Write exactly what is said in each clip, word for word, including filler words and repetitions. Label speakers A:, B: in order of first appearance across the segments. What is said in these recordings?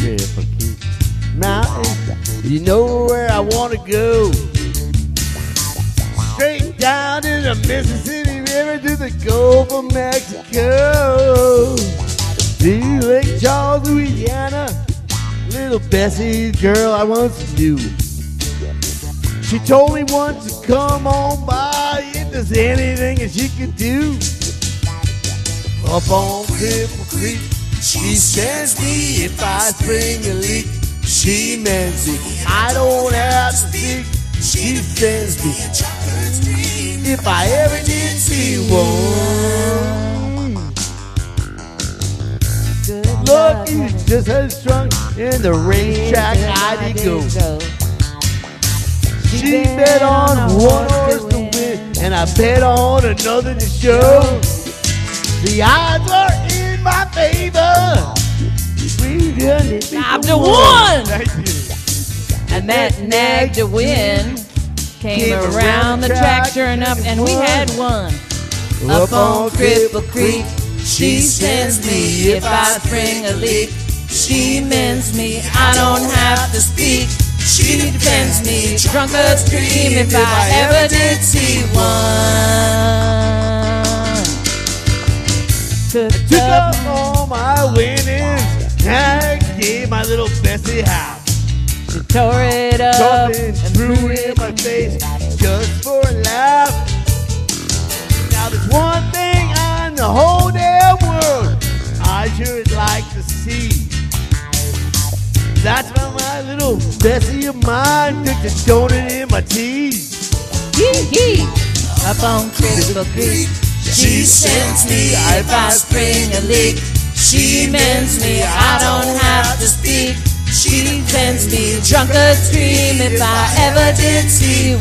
A: Cripple Creek Mountain. You know where I want to go. Straight down to the Mississippi River to the Gulf of Mexico. To Lake Charles, Louisiana. Little Bessie, girl I once knew. She told me once to come on by if there's anything that she could do. Up on Cripple Creek, she sends me if I spring a leak. She mends me, I don't have to speak. She sends me if I ever did see one. Look, he's just headstrong in the racetrack I did go. She bet on one horse to win, and I bet on another to show. The odds are in my favor. We done it.
B: Five to one. And that nag to win came around the track, sure enough, and we had one. Up on Cripple Creek, she sends me if I spring a leak. She mends me, I don't have to speak. She defends me, drunkards dream if I ever did see one.
A: Took up all my winnings, I gave my little Bessie house.
B: She tore it up
A: and threw it in my face just for a laugh. Now there's one thing on the whole damn world I sure would like to see. That's when my little Bessie of mine took the donut in my teeth.
B: Hee hee. Up on Cripple Creek, she sends me if I spring a leak. She mends me, I don't have to speak. She defends me, drunkards dream if I ever did see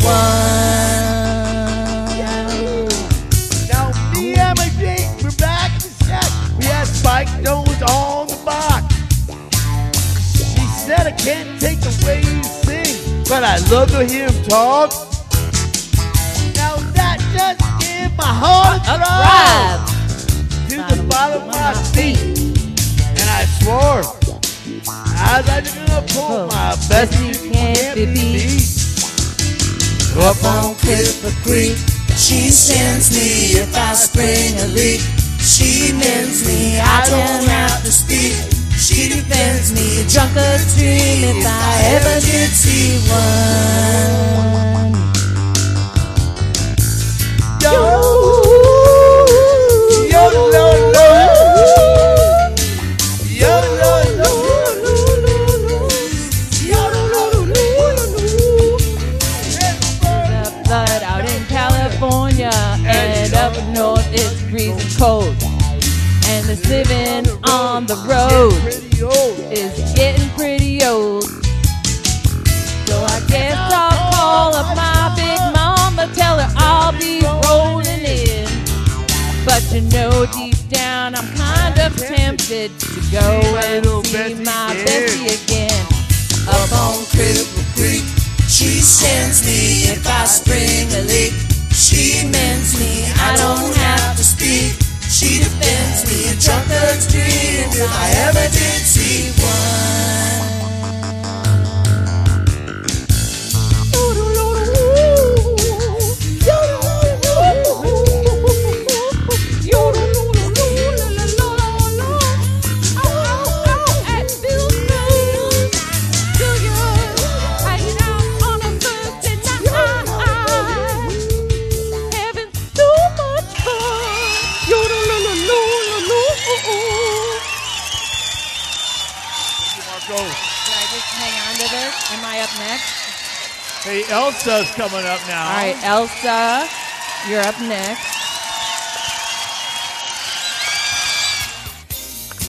B: one.
A: Now me and my date, we're back in the shack. We had Spike Jones on the box. She said I can't take the way you sing, but I love to hear him talk. Now that just gave my heart a thrive to the bottom of my feet. And I swore as I was gonna pull my Bessie can't be beat.
B: Up on Cripple Creek, she sends me if I spring a leak. She mends me, I don't have to speak. She defends me, drunkards dream if I ever did see one.
A: Yo, yo, yo, yo, yo, yo,
B: blood out in California and up north it's freezing cold, and this living on the road is getting pretty old. So I guess I'll call up my big mama, tell her I'll be rolling in. But you know deep down I'm kind of tempted to go and see my Bessie again. Up on Cripple Creek, she sends me if I spring a leak. She mends me, I don't have to speak. She defends me, a drunkard's dream if I ever did see one. Am I up next?
A: Hey, Elsa's coming up now.
B: All right, Elsa, you're up next.